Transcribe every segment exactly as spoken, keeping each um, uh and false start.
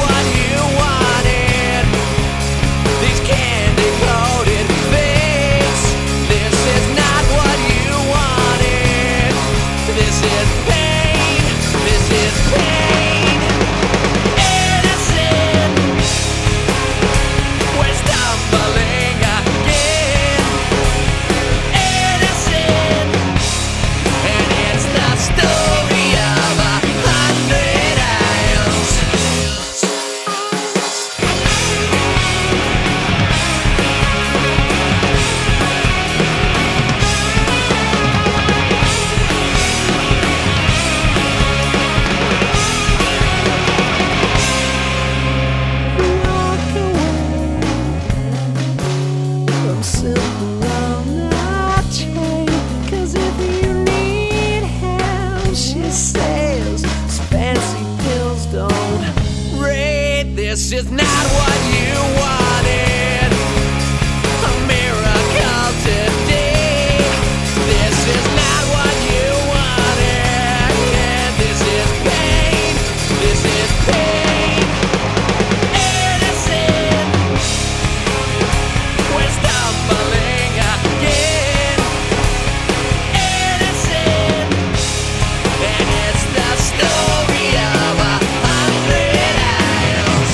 what you wanted. These candy-coated fakes. This is not what you wanted. This is pain. This is pain. Innocent. We're stumbling again. Innocent. And it's the story of a hundred aisles. Walk away from simple on our train. 'Cause if you need help, she says, fancy pills don't rate. This is not what you wanted. A miracle today. This is not what you wanted. And this is pain. This is pain. Innocent. We're stumbling again. Innocent. And it's the story of a hundred aisles.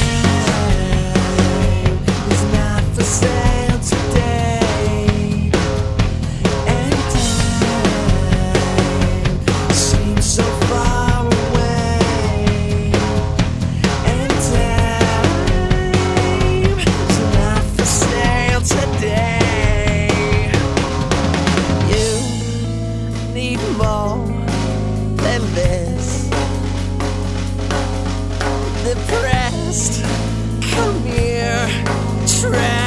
Time is not for sale today. And time seems so far away. And time is not for sale today. You need more than this. Depressed, come here, try.